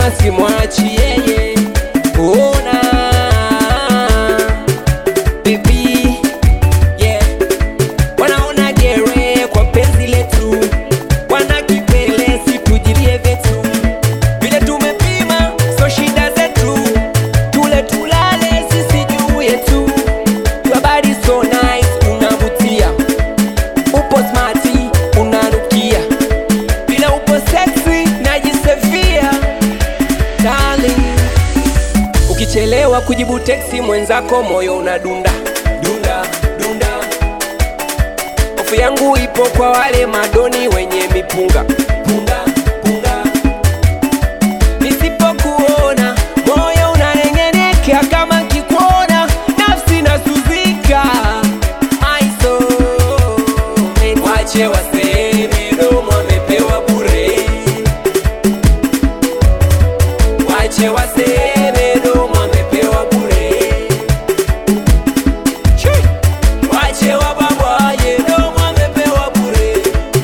nimesema simwachi yeye. Ona baby, yeah. Wanaona gere kwa penzi letu, wana kipele situjirie vetu. Vile tumepima so shida zetu, tule tulale sisi juu yetu. Your body so nice, unavutia. Upo smarty, unanukia. Vile upo sexy, najisevia darling. Ukichelewa kujibu teksi mwenzako moyo unadunda dunda dunda. Hofu yangu ipo kwa wale madoni wenye mipunga punga punga. Nisipokuona moyo unanengeneka, kama kikuona nafsi nasuzika. My soul, wache waseme domo amepewa bure. Wache waseme domo amepewa bure. Wache wababwaye domo amepewa bure.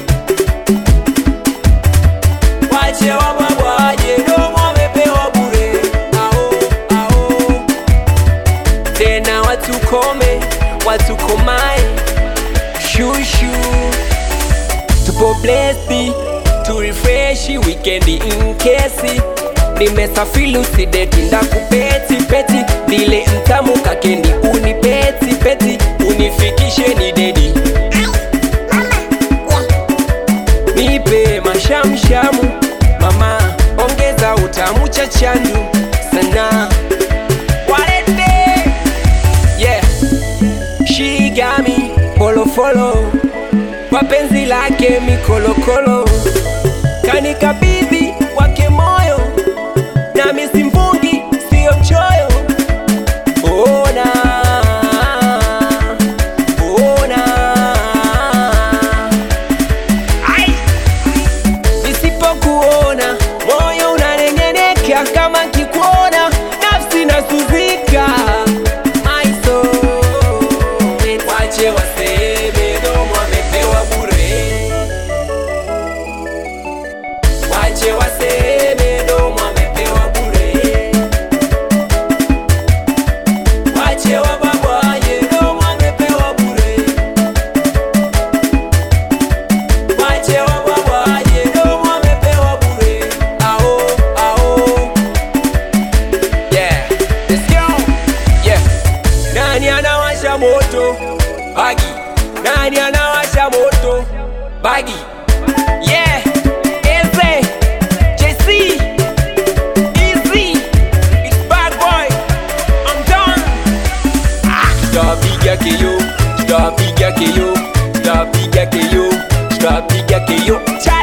Wache wababwaye domo amepewa bure. Ao, ao. Tena watukome, watukomae. Shushu tupo blessed, tu refresh weekend in case. Nimesafiri usideti ndakupeti peti, vile mtamu kakendi unipeti peti, unifikishe ni dedi. Nipe mashamshamu mama, ongeza utamu cha chandu sana. Walete, yeah. She got me follow follow, kwa penzi lake mikolokolo. Kanikabidhi wake moyo, nami simfungi sio mchoyo. Ona, ona. Ai, nisipokuona moyo unanengeneka, kama kikuona nafsi nasuzika. My soul, wache waseme domo amepewa bure. Wache waseme domo amepewa bure. Wache wababwaye domo amepewa bure. Wache wababwaye domo amepewa bure. Ao, ao. Yeah, let's go. Yeah. Nani anawasha moto? Bagi. Nani anawasha moto? Bagi. Yeah. Eze, JC, Easy, it's bad boy. I'm done. Tutapiga KO, tutapiga KO, tutapiga KO, tutapiga KO.